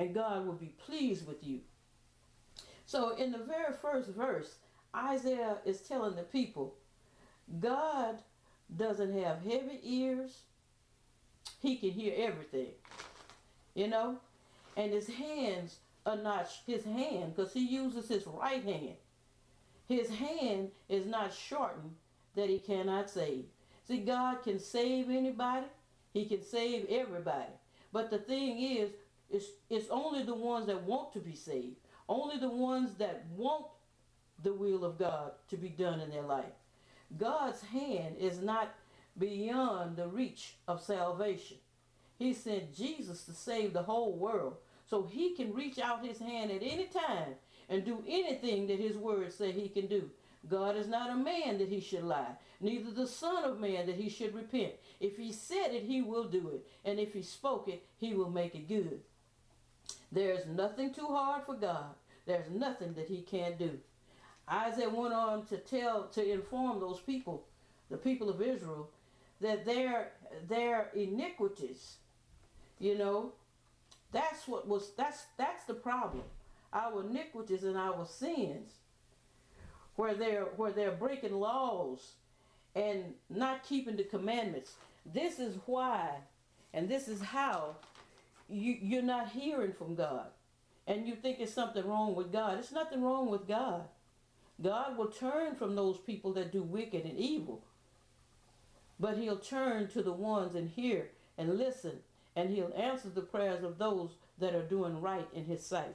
and God will be pleased with you. So in the very first verse, Isaiah is telling the people, God doesn't have heavy ears. He can hear everything, you know, and his hands are not his hand, because he uses his right hand. His hand is not shortened that he cannot save. See, God can save anybody. He can save everybody. But the thing is, it's only the ones that want to be saved. Only the ones that want the will of God to be done in their life. God's hand is not beyond the reach of salvation. He sent Jesus to save the whole world. So he can reach out his hand at any time and do anything that his words say he can do. God is not a man that he should lie, neither the son of man that he should repent. If he said it, he will do it. And if he spoke it, he will make it good. There's nothing too hard for God. There's nothing that he can't do. Isaiah went on to inform those people, the people of Israel, that their iniquities, you know, that's the problem. Our iniquities and our sins, where they're breaking laws and not keeping the commandments. This is why, and this is how you're not hearing from God. And you think it's something wrong with God. It's nothing wrong with God. God will turn from those people that do wicked and evil. But he'll turn to the ones and hear and listen. And he'll answer the prayers of those that are doing right in his sight.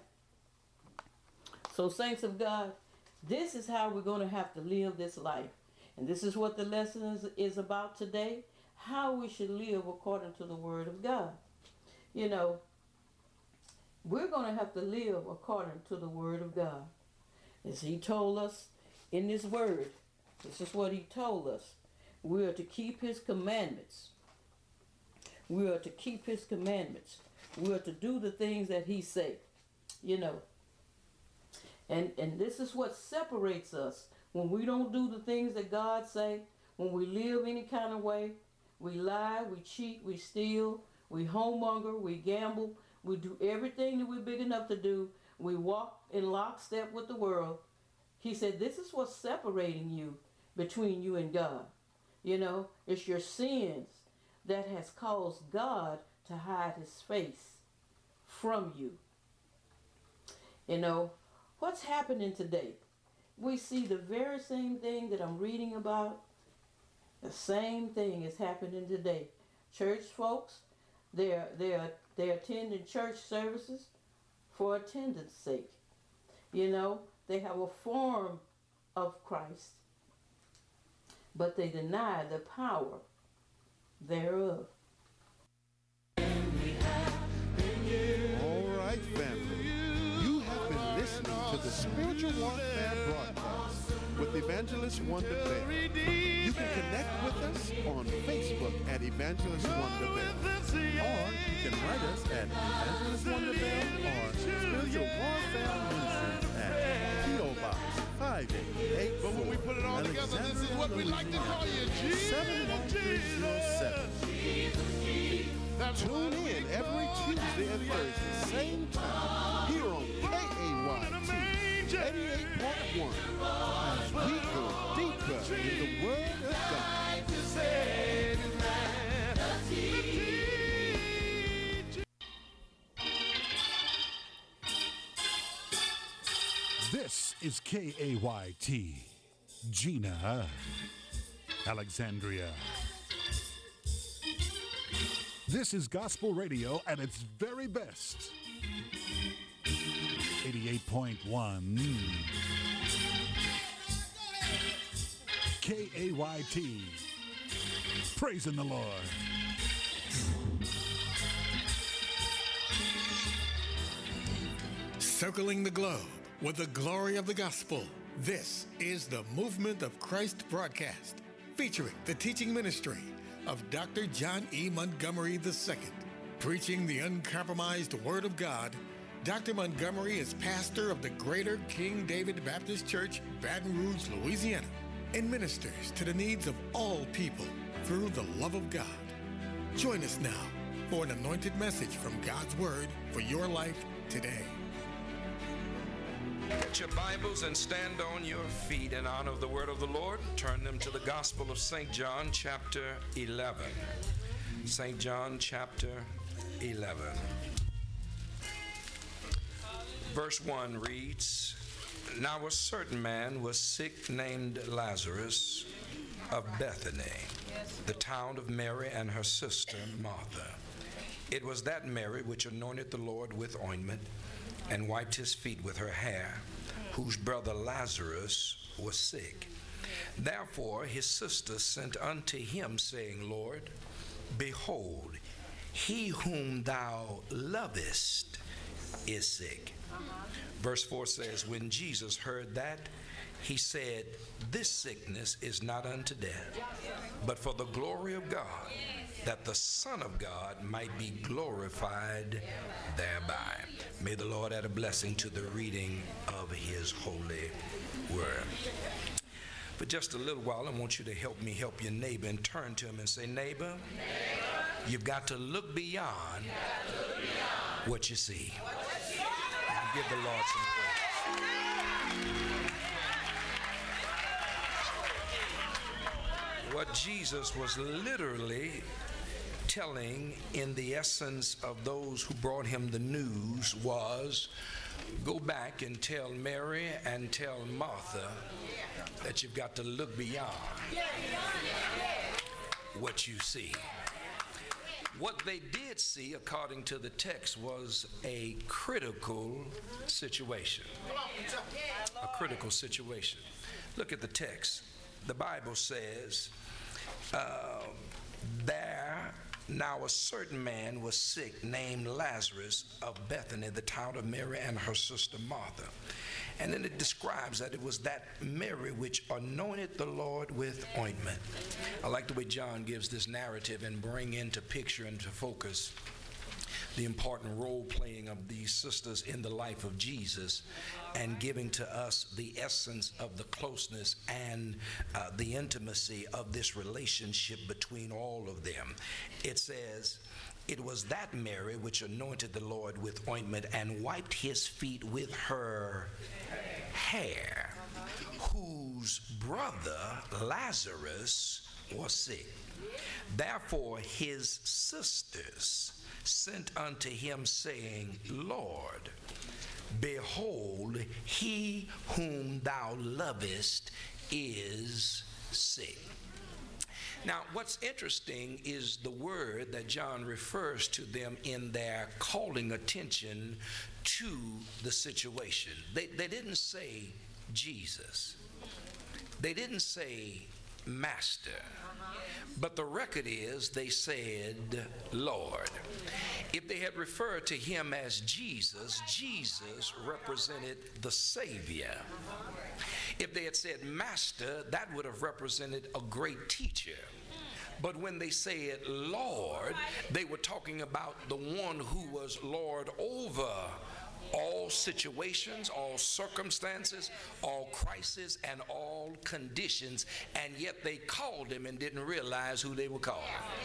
So saints of God, this is how we're going to have to live this life. And this is what the lesson is about today. How we should live according to the word of God. You know, we're going to have to live according to the word of God. As he told us in this word, this is what he told us. We are to keep his commandments. We are to keep his commandments. We are to do the things that he said, you know. And this is what separates us. When we don't do the things that God say, when we live any kind of way, we lie, we cheat, we steal, we homemonger, we gamble, we do everything that we're big enough to do. We walk in lockstep with the world. He said, this is what's separating you, between you and God. You know, it's your sins that has caused God to hide his face from you. You know, what's happening today? We see the very same thing that I'm reading about. The same thing is happening today. Church folks, they're attending church services for attendance sake. You know, they have a form of Christ, but they deny the power thereof. All right, family. You have been listening to the Spiritual Warfare Broadcast with Evangelist Wonder Bell. You can connect with us on Facebook at Evangelist Wonder Bell. Or you can write us at Evangelist Wonder Bell or Spiritual Warfare Ministries at P.O. Box 5884. But when we put it all together, this is what we like to call you, Jesus. 71307. Tune in every Tuesday and Thursday, same time, here on KAYT 88.1, as we go deeper in the Word of God. This is KAYT, Gina, Alexandria. This is gospel radio at its very best. 88.1 KAYT. Praising the Lord. Circling the globe with the glory of the gospel. This is the Movement of Christ broadcast, featuring the teaching ministry of Dr. John E. Montgomery II. Preaching the uncompromised Word of God, Dr. Montgomery is pastor of the Greater King David Baptist Church, Baton Rouge, Louisiana, and ministers to the needs of all people through the love of God. Join us now for an anointed message from God's Word for your life today. Get your Bibles and stand on your feet in honor of the word of the Lord. Turn them to the Gospel of St. John, chapter 11. St. John, chapter 11. Verse 1 reads, Now a certain man was sick named Lazarus of Bethany, the town of Mary and her sister Martha. It was that Mary which anointed the Lord with ointment and wiped his feet with her hair, whose brother Lazarus was sick. Therefore his sister sent unto him, saying, Lord, behold, he whom thou lovest is sick. Verse 4 says, When Jesus heard that, he said, This sickness is not unto death, but for the glory of God, that the Son of God might be glorified thereby. May the Lord add a blessing to the reading of his holy word. For just a little while, I want you to help me help your neighbor and turn to him and say, Neighbor, you've got to look beyond what you see. Give the Lord some praise. What Jesus was literally telling in the essence of those who brought him the news was, go back and tell Mary and tell Martha that you've got to look beyond what you see. What they did see, according to the text, was a critical situation. A critical situation. Look at the text. The Bible says, there now a certain man was sick named Lazarus of Bethany, the town of Mary and her sister Martha. And then it describes that it was that Mary which anointed the Lord with ointment. I like the way John gives this narrative and bring into picture and to focus the important role playing of these sisters in the life of Jesus, and giving to us the essence of the closeness and the intimacy of this relationship between all of them. It says, it was that Mary which anointed the Lord with ointment and wiped his feet with her hair, whose brother Lazarus was sick. Therefore his sisters sent unto him, saying, Lord, behold, he whom thou lovest is sick. Now, what's interesting is the word that John refers to them in their calling attention to the situation. They didn't say Jesus. They didn't say Master. But the record is they said Lord. If they had referred to him as Jesus, Jesus represented the Savior. If they had said Master, that would have represented a great teacher. But when they said Lord, they were talking about the one who was Lord over all situations, all circumstances, all crises, and all conditions, and yet they called him and didn't realize who they were calling.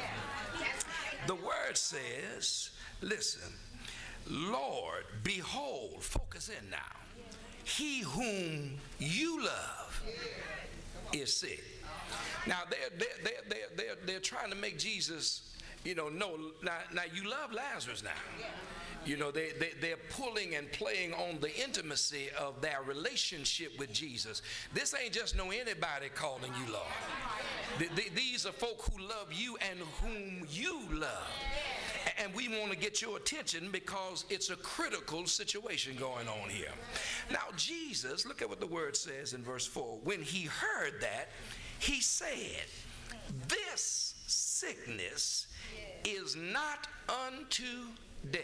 The word says, listen, Lord, behold, focus in now, he whom you love is sick. Now they're trying to make Jesus, no, now you love Lazarus now. They're pulling and playing on the intimacy of their relationship with Jesus. This ain't just no anybody calling you Lord. These are folk who love you and whom you love. And we want to get your attention because it's a critical situation going on here. Now Jesus, look at what the word says in verse 4. When he heard that, he said, this sickness is not unto death.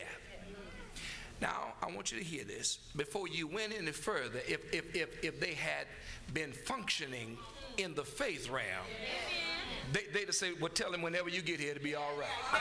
Now, I want you to hear this. Before you went any further, if they had been functioning in the faith realm, they'd have said, well, tell him whenever you get here to be all right.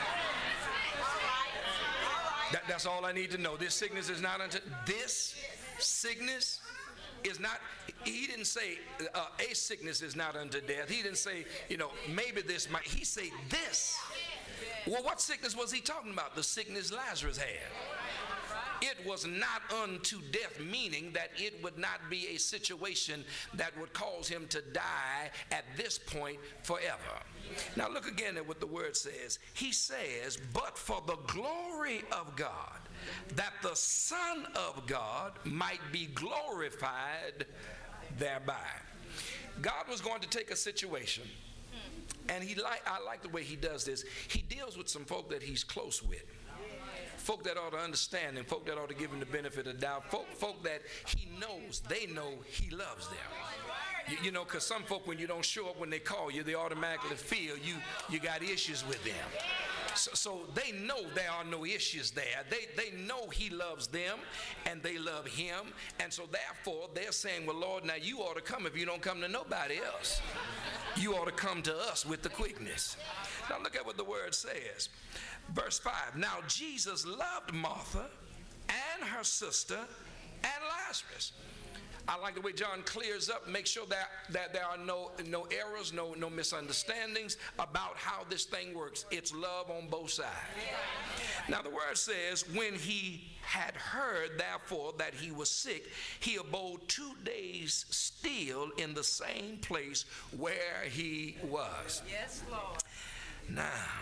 That's all I need to know. This sickness is not unto, this sickness is not, he didn't say a sickness is not unto death. He didn't say, maybe this might, he said this Well, what sickness was he talking about? The sickness Lazarus had. It was not unto death, meaning that it would not be a situation that would cause him to die at this point forever. Now look again at what the word says. He says, but for the glory of God, that the Son of God might be glorified thereby. God was going to take a situation, and I like the way he does this. He deals with some folk that he's close with. Folk that ought to understand him, folk that ought to give him the benefit of the doubt, folk that he knows, they know he loves them. You know, because some folk, when you don't show up when they call you, they automatically feel you got issues with them. So they know there are no issues there. They know he loves them and they love him. And so therefore they're saying, well, Lord, now you ought to come if you don't come to nobody else. You ought to come to us with the quickness. Now look at what the word says. Verse 5, now Jesus loved Martha and her sister and Lazarus. I like the way John clears up, make sure that there are no errors, no misunderstandings about how this thing works. It's love on both sides. Now the word says, when he had heard therefore that he was sick, he abode 2 days still in the same place where he was. Yes, Lord. Now,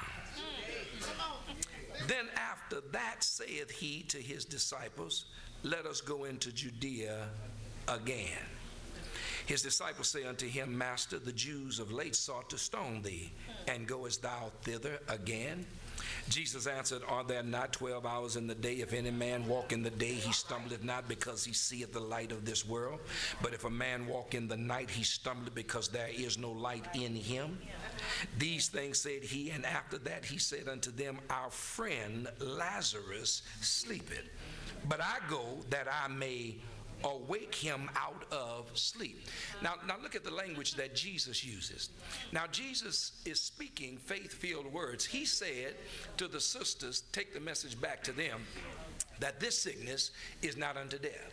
then after that saith he to his disciples, let us go into Judea again. His disciples say unto him, Master, the Jews of late sought to stone thee, and goest thou thither again? Jesus answered, are there not 12 hours in the day? If any man walk in the day, he stumbleth not, because he seeth the light of this world. But if a man walk in the night, he stumbleth, because there is no light in him. These things said he, and after that he said unto them, our friend Lazarus sleepeth, but I go that I may awake him out of sleep. Now look at the language that Jesus uses. Now Jesus is speaking faith-filled words. He said to the sisters, take the message back to them, that this sickness is not unto death.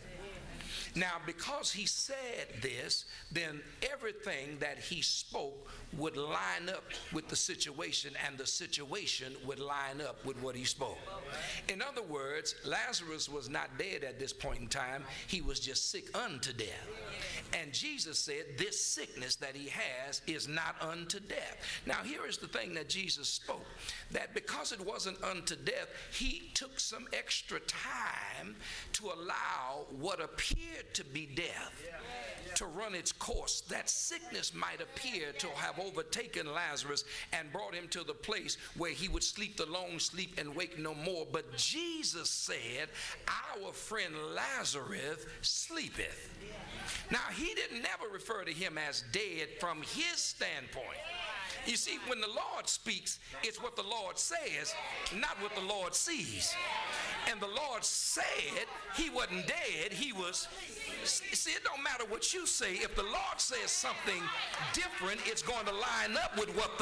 Now, because he said this, then everything that he spoke would line up with the situation, and the situation would line up with what he spoke. In other words, Lazarus was not dead at this point in time. He was just sick unto death. And Jesus said this sickness that he has is not unto death. Now, here is the thing that Jesus spoke, that because it wasn't unto death, he took some extra time to allow what appeared to be death to run its course. That sickness might appear to have overtaken Lazarus and brought him to the place where he would sleep the long sleep and wake no more. But Jesus said, our friend Lazarus sleepeth. Now, he didn't never refer to him as dead from his standpoint. You see, when the Lord speaks, it's what the Lord says, not what the Lord sees. And the Lord said he wasn't dead, he was. See, it don't matter what you say. If the Lord says something different, it's going to line up with what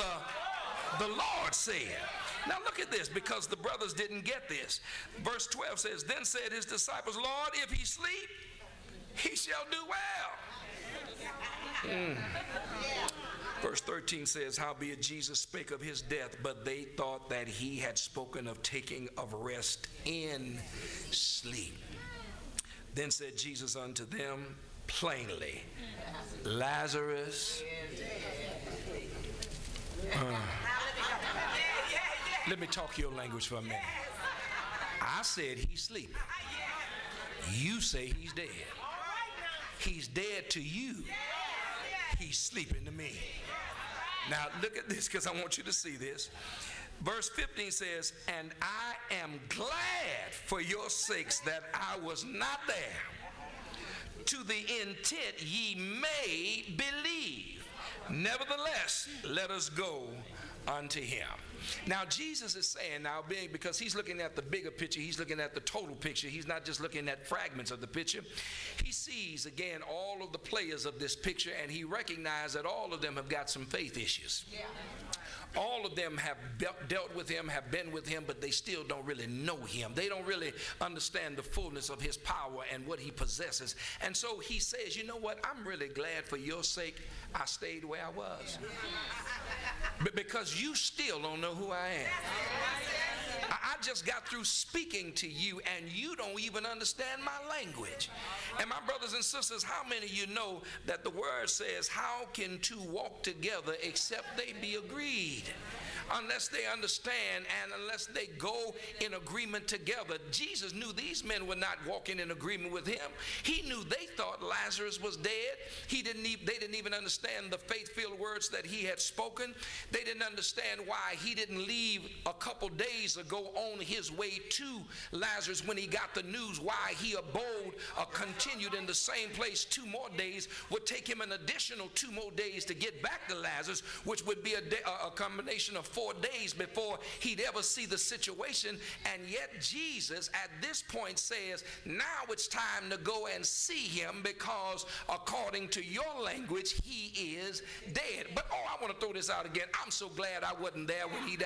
the Lord said. Now look at this, because the brothers didn't get this. Verse 12 says, then said his disciples, Lord, if he sleep, he shall do well. Verse 13 says, howbeit Jesus spake of his death, but they thought that he had spoken of taking of rest in sleep. Then said Jesus unto them plainly, Lazarus, let me talk your language for a minute. I said he's sleeping. You say he's dead. He's dead to you. He's sleeping to me. Now look at this, because I want you to see this. Verse 15 says, and I am glad for your sakes that I was not there, to the intent ye may believe. Nevertheless, let us go unto him. Now Jesus is saying, now because he's looking at the bigger picture, he's looking at the total picture, he's not just looking at fragments of the picture. He sees again all of the players of this picture, and he recognizes that all of them have got some faith issues. All of them have dealt with him, have been with him, but they still don't really know him. They don't really understand the fullness of his power and what he possesses. And so he says, you know what, I'm really glad for your sake I stayed where I was. But because you still don't know know who I am. I just got through speaking to you and you don't even understand my language. And my brothers and sisters, how many of you know that the word says, how can two walk together except they be agreed? Unless they understand and unless they go in agreement together. Jesus knew these men were not walking in agreement with him. He knew they thought Lazarus was dead. They didn't even understand the faith-filled words that he had spoken. They didn't understand why he didn't leave a couple days ago on his way to Lazarus when he got the news. Why he abode or continued in the same place 2 more days would take him an additional 2 more days to get back to Lazarus, which would be a combination of 4 days before he'd ever see the situation. And yet Jesus at this point says, now it's time to go and see him, because according to your language he is dead. But I want to throw this out again. I'm so glad I wasn't there when he died.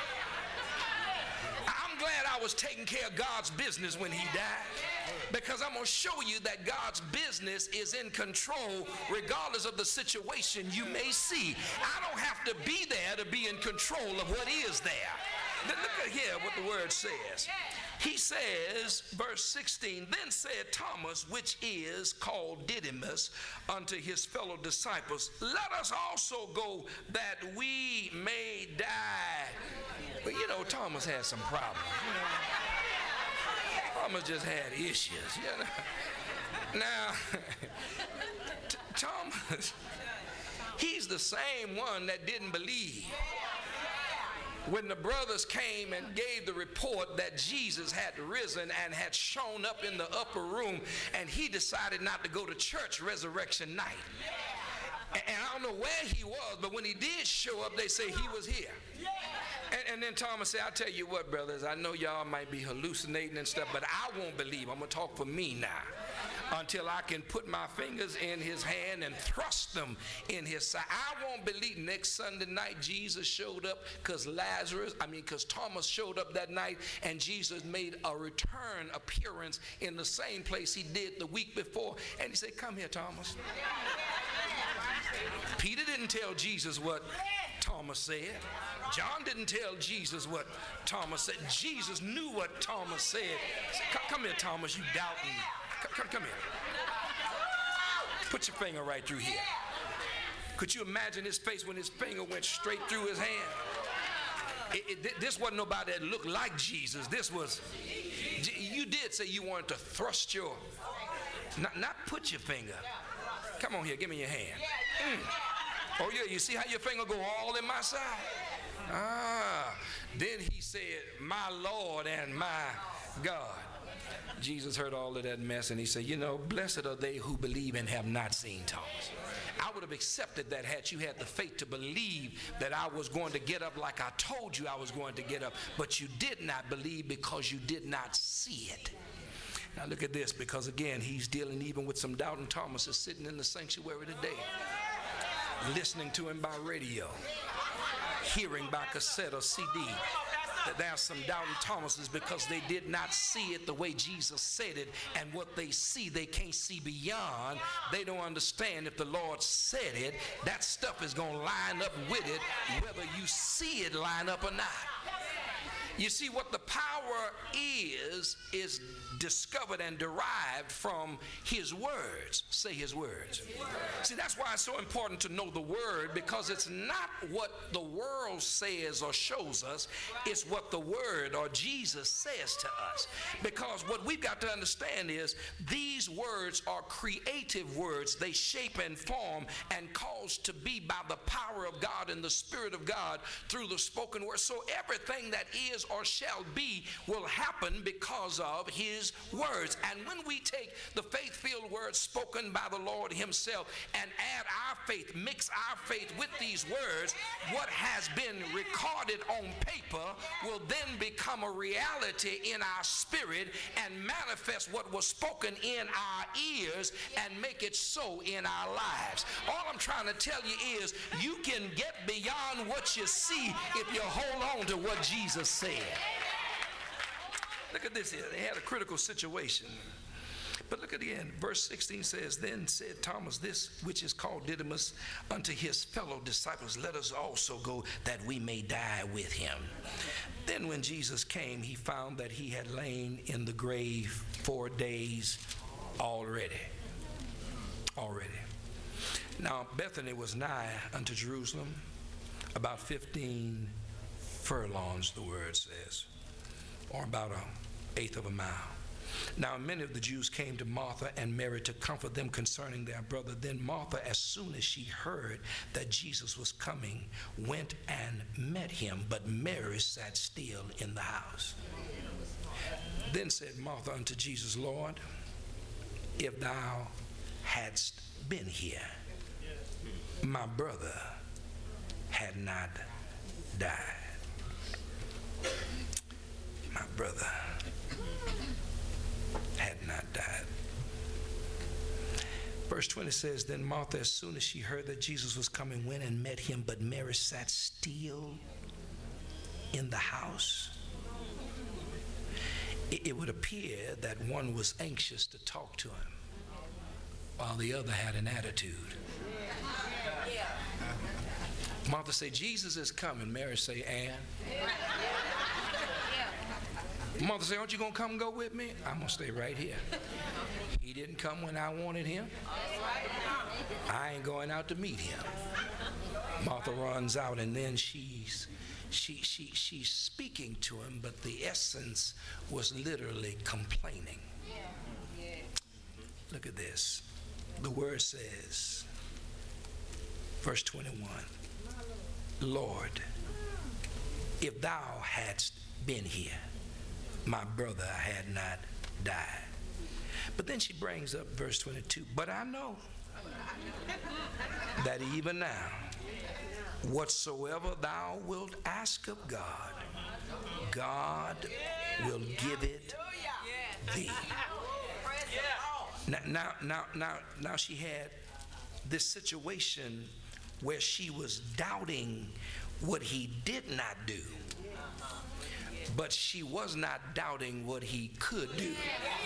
I'm glad I was taking care of God's business when he died, because I'm going to show you that God's business is in control regardless of the situation you may see. I don't have to be there to be in control of what is there. Look at here what the word says. He says, verse 16, then said Thomas, which is called Didymus, unto his fellow disciples, let us also go that we may die. But you know, Thomas had some problems. Thomas just had issues. Now, Thomas, he's the same one that didn't believe when the brothers came and gave the report that Jesus had risen and had shown up in the upper room, and he decided not to go to church resurrection night. And I don't know where he was, but when he did show up, they say he was here. And then Thomas said, I'll tell you what, brothers, I know y'all might be hallucinating and stuff, but I won't believe. I'm going to talk for me now until I can put my fingers in his hand and thrust them in his side. I won't believe. Next Sunday night, Jesus showed up because Thomas showed up that night, and Jesus made a return appearance in the same place he did the week before. And he said, come here, Thomas. Peter didn't tell Jesus what Thomas said. John didn't tell Jesus what Thomas said. Jesus knew what Thomas said. He said, come here, Thomas, you doubting. Come here. Put your finger right through here. Could you imagine his face when his finger went straight through his hand? This wasn't nobody that looked like Jesus. This was, you did say you wanted to thrust your, not put your finger. Come on here, give me your hand. Oh yeah, you see how your finger go all in my side? Then he said, my Lord and my God. Jesus heard all of that mess, and he said, you know, blessed are they who believe and have not seen, Thomas. I would have accepted that had you had the faith to believe that I was going to get up like I told you I was going to get up, but you did not believe because you did not see it. Now look at this, because again, he's dealing even with some doubting Thomases sitting in the sanctuary today, listening to him by radio, hearing by cassette or CD. That there are some doubting Thomases because they did not see it the way Jesus said it, and what they see, they can't see beyond. They don't understand if the Lord said it, that stuff is going to line up with it, whether you see it line up or not. You see, what the power is discovered and derived from his words. Say his words. See, that's why it's so important to know the word, because it's not what the world says or shows us, it's what the word or Jesus says to us. Because what we've got to understand is these words are creative words. They shape and form and cause to be by the power of God and the Spirit of God through the spoken word. So everything that is or shall be will happen because of his words. And when we take the faith-filled words spoken by the Lord himself and add our faith, mix our faith with these words, what has been recorded on paper will then become a reality in our spirit and manifest what was spoken in our ears and make it so in our lives. All I'm trying to tell you is you can get beyond what you see if you hold on to what Jesus said. Look at this here. They had a critical situation. But look at the end. Verse 16 says, then said Thomas, this which is called Didymus, unto his fellow disciples, let us also go, that we may die with him. Then when Jesus came, he found that he had lain in the grave 4 days already. Now Bethany was nigh unto Jerusalem, about 15 furlongs, the word says, or about 1/8 of a mile. Now many of the Jews came to Martha and Mary to comfort them concerning their brother. Then Martha, as soon as she heard that Jesus was coming, went and met him, but Mary sat still in the house. Then said Martha unto Jesus, Lord, if thou hadst been here, my brother had not died. My brother had not died. Verse 20 says, then Martha, as soon as she heard that Jesus was coming, went and met him, but Mary sat still in the house. It would appear that one was anxious to talk to him, while the other had an attitude. Martha said, Jesus is coming. Mary say, and? Martha said, aren't you going to come and go with me? I'm going to stay right here. He didn't come when I wanted him. I ain't going out to meet him. Martha runs out, and then she's speaking to him, but the essence was literally complaining. Look at this. The word says, verse 21, Lord, if thou hadst been here, my brother had not died. But then she brings up verse 22, but I know that even now, whatsoever thou wilt ask of God, God will give it thee. Now she had this situation where she was doubting what he did not do, but she was not doubting what he could do.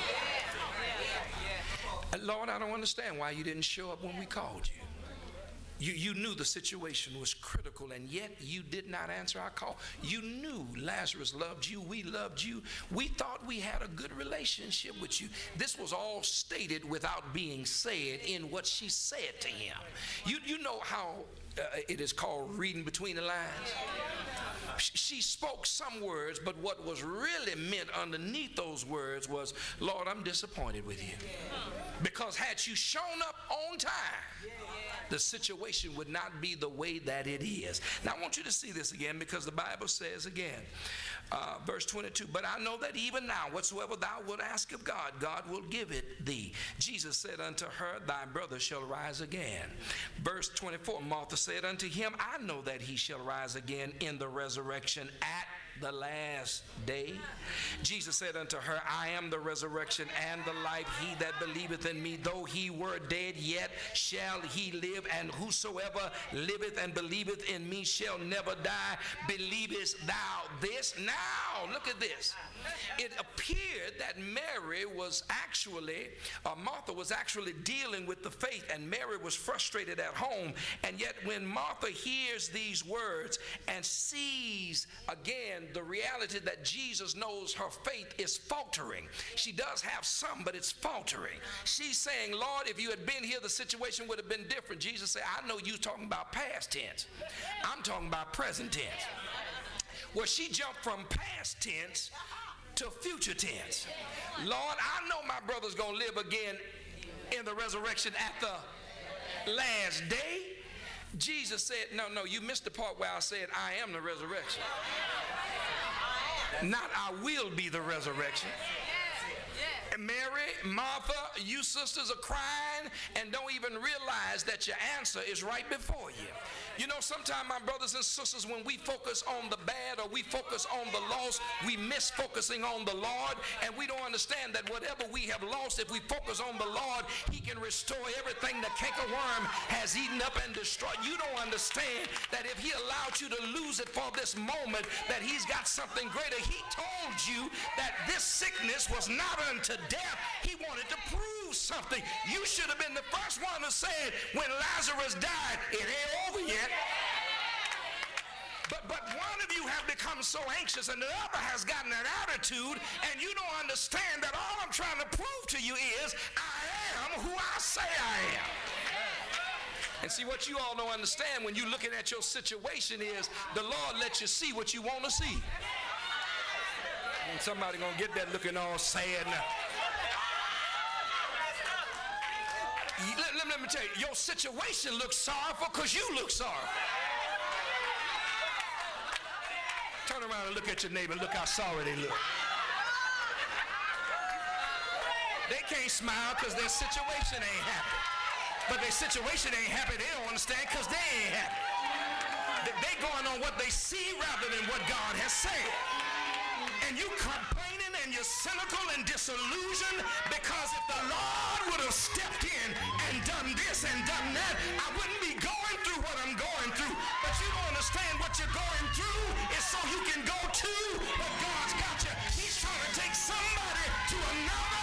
Lord, I don't understand why you didn't show up when we called you. You knew the situation was critical, and yet you did not answer our call. You knew Lazarus loved you. We loved you. We thought we had a good relationship with you. This was all stated without being said in what she said to him. You know how it is called reading between the lines? She spoke some words, but what was really meant underneath those words was, Lord, I'm disappointed with you. Because had you shown up on time, the situation would not be the way that it is. Now I want you to see this again, because the Bible says again, verse 22, but I know that even now whatsoever thou wilt ask of God, God will give it thee. Jesus said unto her, thy brother shall rise again. Verse 24, Martha said unto him, I know that he shall rise again in the resurrection at the last day. Jesus said unto her, I am the resurrection and the life. He that believeth in me, though he were dead, yet shall he live, and whosoever liveth and believeth in me shall never die. Believest thou this? Now look at this. It appeared that Mary was actually, Martha was actually dealing with the faith, and Mary was frustrated at home. And yet when Martha hears these words and sees again the reality that Jesus knows her faith is faltering. She does have some, but it's faltering. She's saying, Lord, if you had been here, the situation would have been different. Jesus said, I know you're talking about past tense. I'm talking about present tense. Well, she jumped from past tense to future tense. Lord, I know my brother's going to live again in the resurrection at the last day. Jesus said, no, you missed the part where I said, I am the resurrection. Not I will be the resurrection. Mary, Martha, you sisters are crying and don't even realize that your answer is right before you. You know, sometimes, my brothers and sisters, when we focus on the bad or we focus on the loss, we miss focusing on the Lord, and we don't understand that whatever we have lost, if we focus on the Lord, he can restore everything the cankerworm has eaten up and destroyed. You don't understand that if he allowed you to lose it for this moment, that he's got something greater. He told you that this sickness was not unto death, he wanted to prove something. You should have been the first one to say it when Lazarus died. It ain't over yet. But one of you have become so anxious and the other has gotten that attitude, and you don't understand that all I'm trying to prove to you is I am who I say I am. And see, what you all don't understand when you're looking at your situation is the Lord lets you see what you want to see. And somebody gonna get that looking all sad now. Let me tell you, your situation looks sorrowful because you look sorrowful. Turn around and look at your neighbor. Look how sorry they look. They can't smile because their situation ain't happy. But their situation ain't happy. They don't understand because they ain't happy. They going on what they see rather than what God has said. And you complaining and you're cynical and disillusioned because if the Lord would have stepped in and done this and done that, I wouldn't be going through what I'm going through. But you don't understand what you're going through is so you can go to what God's got you. He's trying to take somebody to another.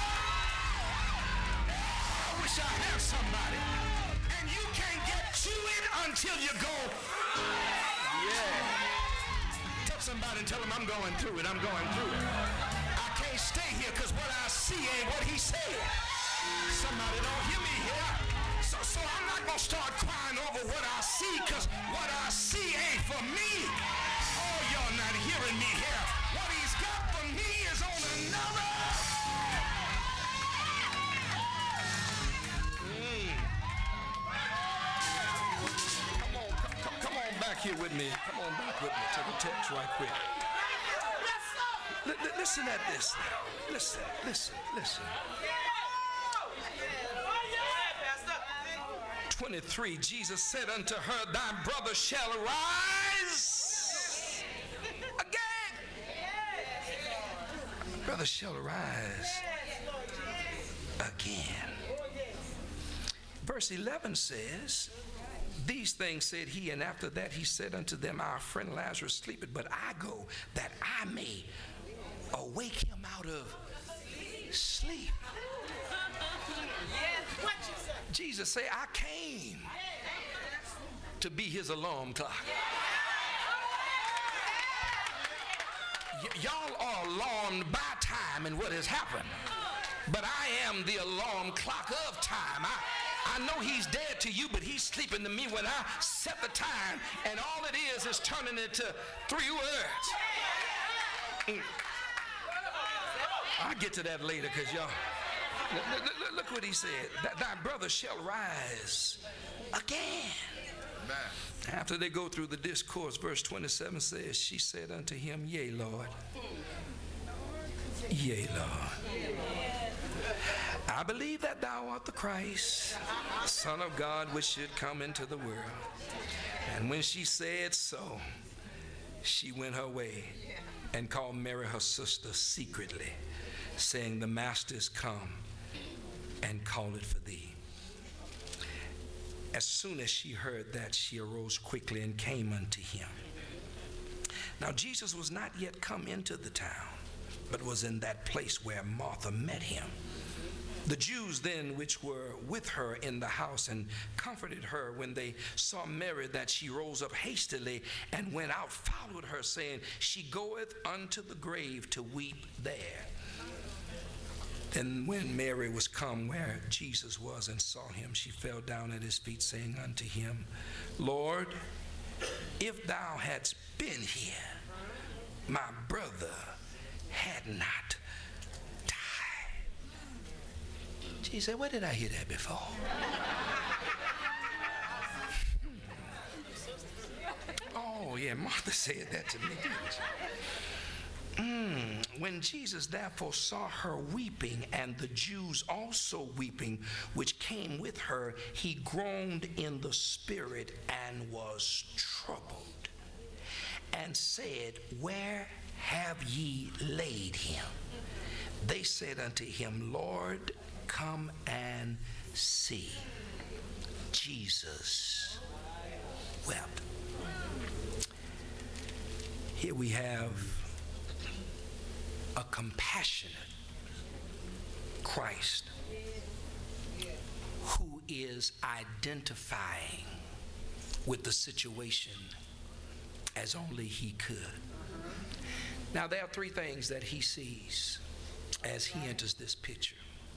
I wish I had somebody. And you can't get to it until you go. Yeah. Somebody and tell him I'm going through it. I'm going through it. I can't stay here because what I see ain't what he said. Somebody don't hear me here. So I'm not going to start crying over what I see because what I see ain't for me. Oh, y'all not hearing me here. What he's got for me is on another. Come on back here with me. Come on back with me. Take a text right quick. Listen at this now. Listen. 23, Jesus said unto her, thy brother shall arise again. Brother shall arise again. Verse 11 says, these things said he, and after that he said unto them, our friend Lazarus sleepeth, but I go that I may awake him out of sleep. Jesus said, I came to be his alarm clock. Y'all are alarmed by time and what has happened, but I am the alarm clock of time. I know he's dead to you, but he's sleeping to me when I set the time, and all it is turning it to 3 words. I'll get to that later because y'all, look what he said. Thy brother shall rise again. Amen. After they go through the discourse, verse 27 says, she said unto him, yea, Lord. Yea, Lord. I believe that thou art the Christ, Son of God, which should come into the world. And when she said so, she went her way and called Mary her sister secretly, saying, the Master is come and calleth for thee. As soon as she heard that, she arose quickly and came unto him. Now Jesus was not yet come into the town, but was in that place where Martha met him. The Jews then which were with her in the house and comforted her when they saw Mary, that she rose up hastily and went out, followed her, saying, she goeth unto the grave to weep there. And when Mary was come where Jesus was and saw him, she fell down at his feet, saying unto him, Lord, if thou hadst been here, my brother had not died. She said, where did I hear that before? Oh, yeah, Martha said that to me, didn't she? When Jesus therefore saw her weeping, and the Jews also weeping, which came with her, he groaned in the spirit and was troubled, and said, where have ye laid him? They said unto him, Lord, come and see. Jesus wept. Here we have a compassionate Christ, who is identifying with the situation as only he could. Now, there are three things that he sees as he enters this picture.